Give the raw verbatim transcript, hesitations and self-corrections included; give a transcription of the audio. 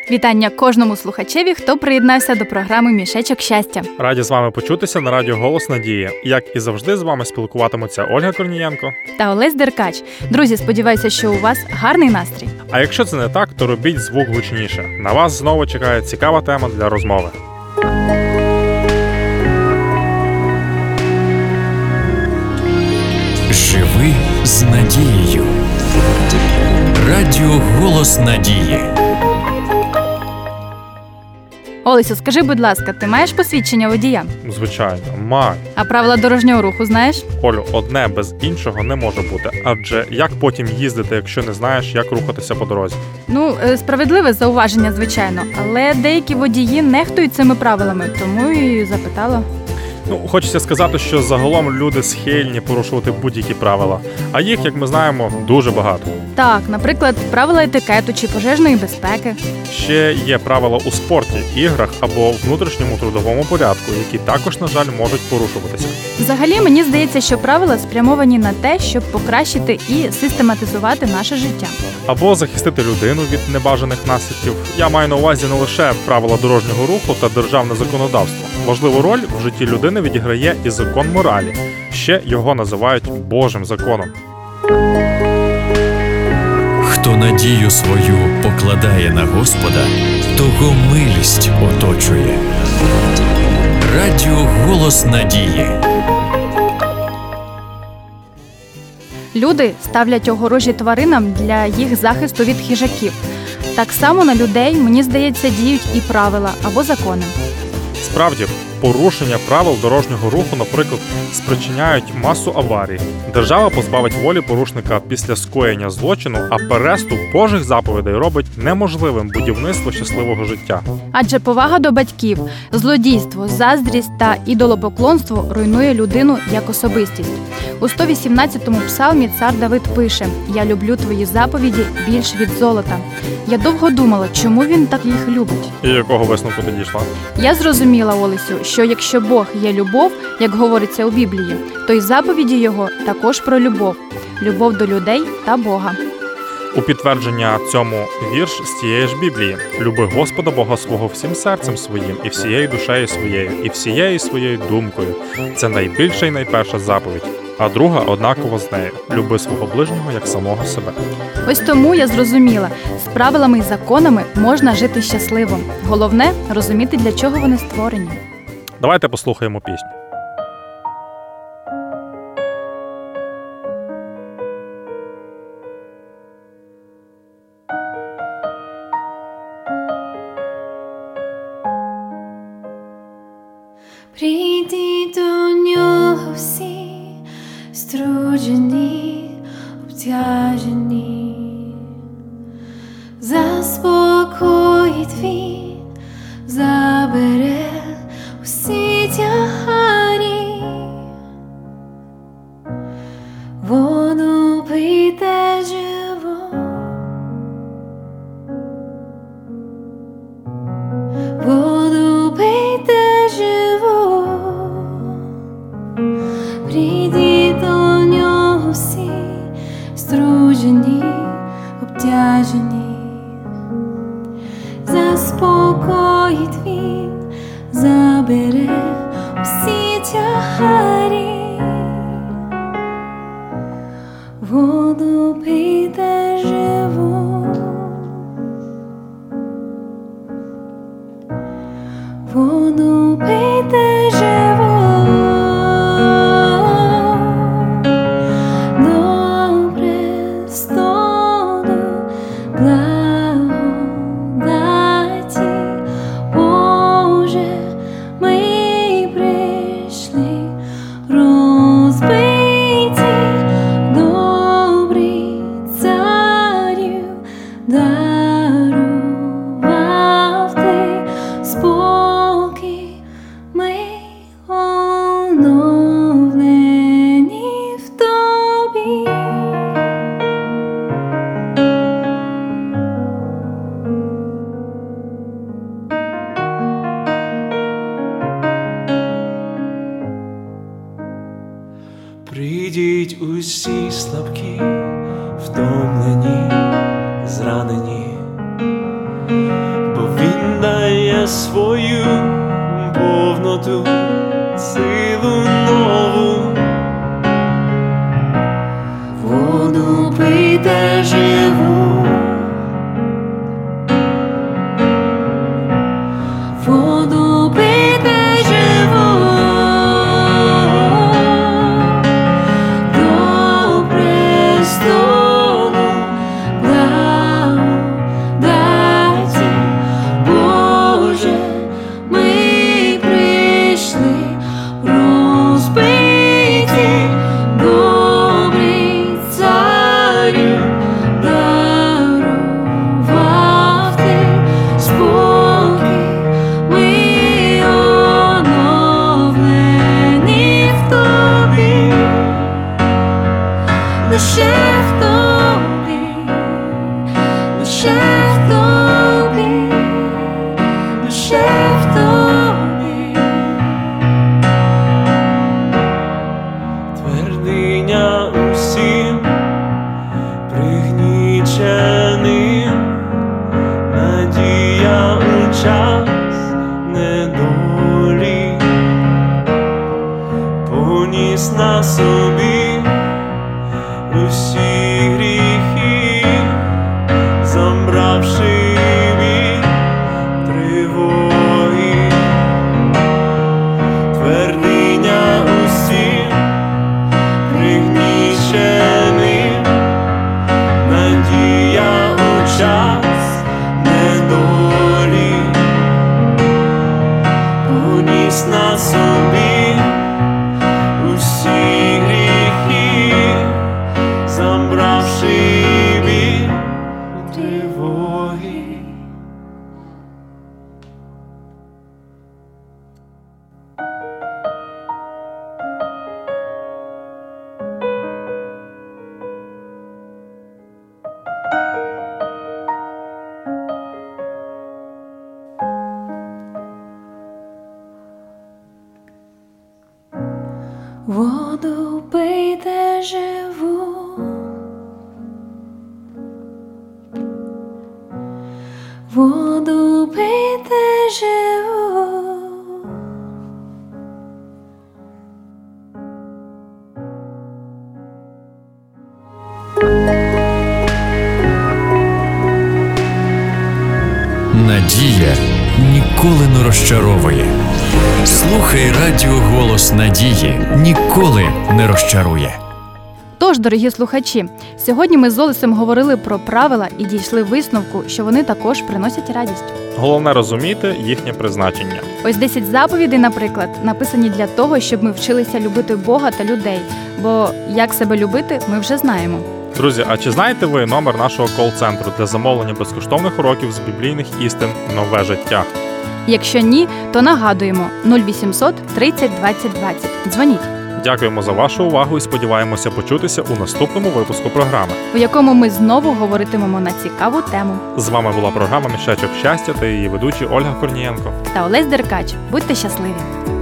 Вітання кожному слухачеві, хто приєднався до програми «Мішечок щастя». Раді з вами почутися на радіо «Голос Надії». Як і завжди, з вами спілкуватимуться Ольга Корнієнко та Олесь Деркач. Друзі, сподіваюся, що у вас гарний настрій. А якщо це не так, то робіть звук гучніше. На вас знову чекає цікава тема для розмови. Живи з надією. Радіо «Голос Надії». Олесю, скажи, будь ласка, ти маєш посвідчення водія? Звичайно, маю. А правила дорожнього руху знаєш? Олю, одне без іншого не може бути. Адже як потім їздити, якщо не знаєш, як рухатися по дорозі? Ну, справедливе зауваження, звичайно. Але деякі водії нехтують цими правилами, тому і запитала. Ну, хочеться сказати, що загалом люди схильні порушувати будь-які правила. А їх, як ми знаємо, дуже багато. Так, наприклад, правила етикету чи пожежної безпеки. Ще є правила у спорті, іграх або внутрішньому трудовому порядку, які також, на жаль, можуть порушуватися. Взагалі, мені здається, що правила спрямовані на те, щоб покращити і систематизувати наше життя. Або захистити людину від небажаних наслідків. Я маю на увазі не лише правила дорожнього руху та державне законодавство. Важливу роль в житті людини відіграє і закон моралі. Ще його називають Божим законом. Хто надію свою покладає на Господа, того милість оточує. Радіо «Голос Надії». Люди ставлять огорожі тваринам для їх захисту від хижаків. Так само на людей, мені здається, діють і правила або закони. Справді, порушення правил дорожнього руху, наприклад, спричиняють масу аварій. Держава позбавить волі порушника після скоєння злочину, а переступ Божих заповідей робить неможливим будівництво щасливого життя. Адже повага до батьків, злодійство, заздрість та ідолопоклонство руйнує людину як особистість. У сто вісімнадцятому псалмі цар Давид пише: «Я люблю твої заповіді більш від золота». Я довго думала, чому він так їх любить. І якого висновку ти дійшла? Я зрозуміла, Олесю, що якщо Бог є любов, як говориться у Біблії, то й заповіді його також про любов. Любов до людей та Бога. У підтвердження цьому вірш з цієї ж Біблії. «Люби Господа Бога свого всім серцем своїм, і всією душею своєю, і всією своєю думкою». Це найбільша і найперша заповідь. А друга однаково з нею. Люби свого ближнього як самого себе. Ось тому я зрозуміла, з правилами і законами можна жити щасливо. Головне – розуміти, для чого вони створені. Давайте послухаємо пісню. Прийдіть до нього всі, струджені, обтяжені, заспокоїть він, забере усі тягарі. Воду пийте живу, воду пийте живу. Прийдіть до нього всі, струджені, обтяжені, заспокоїть він, забере всі тягарі. Воду пийте живу, воду пийте живу. Дарував ти спокій, ми оновлені в тобі. Прийдіть усі слабкі, втомлені, зранені, свою повноту, силу нову. Воду пийте живу, воду пийте живу, до престолу благодаті Боже, ми прийшли розбиті, добрий царю, дарував ти спокій, ми оновлені в тобі, лише в тобі, лише в тобі, лише в тобі. Твердиня усім пригніченим, надія у час недолі, поніс на собі усі гріхи, забравши від тривоги. Твердиня усім пригніченим, надія у час недолі, поніс на собі усі гріхи, забравши від тривоги. Воду пийте живу, воду пийте живу. Надія ніколи не розчаровує. Слухай радіо «Голос надії». Ніколи не розчарує. Тож, дорогі слухачі, сьогодні ми з Олесем говорили про правила і дійшли висновку, що вони також приносять радість. Головне розуміти їхнє призначення. Ось десять заповідей, наприклад, написані для того, щоб ми вчилися любити Бога та людей, бо як себе любити, ми вже знаємо. Друзі, а чи знаєте ви номер нашого кол-центру для замовлення безкоштовних уроків з біблійних істин «Нове життя»? Якщо ні, то нагадуємо нуль вісімсот тридцять двадцять двадцять. Дзвоніть, Дякуємо за вашу увагу і сподіваємося почутися у наступному випуску програми. у якому ми знову говоритимемо на цікаву тему. З вами була програма «Мішечок щастя» та її ведучі Ольга Корнієнко. Та Олесь Деркач. Будьте щасливі!